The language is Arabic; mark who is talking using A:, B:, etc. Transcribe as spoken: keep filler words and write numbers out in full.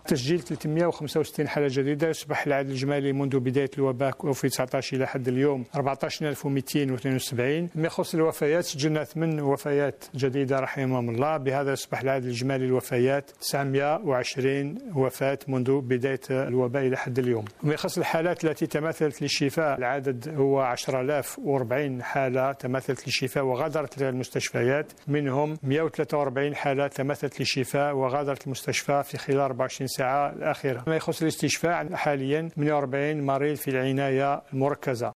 A: تسجيل ثلاثمئة وخمسة وستين حالة جديدة. يصبح العدد الإجمالي منذ بداية الوباء في تسعة عشر إلى حد اليوم أربعة عشر ألف ومئتين واثنين وسبعين. ما يخص الوفيات سجلنا ثمان وفيات جديدة رحمهم الله، بهذا يصبح العدد الإجمالي الوفيات تسعمئة وعشرين وفاة منذ بداية الوباء إلى حد اليوم. وما يخص الحالات التي تماثلت للشفاء العدد هو عشرة آلاف وأربعين حالة تماثلت للشفاء وغادرت المستشفيات، منهم مئة وثلاثة وأربعين حالة تماثلت للشفاء وغادرت المستشفى في خلال أربعة وعشرين ساعة الأخيرة. ما يخص الاستشفاء حاليا ثمانية وأربعين مريض في العناية المركزة.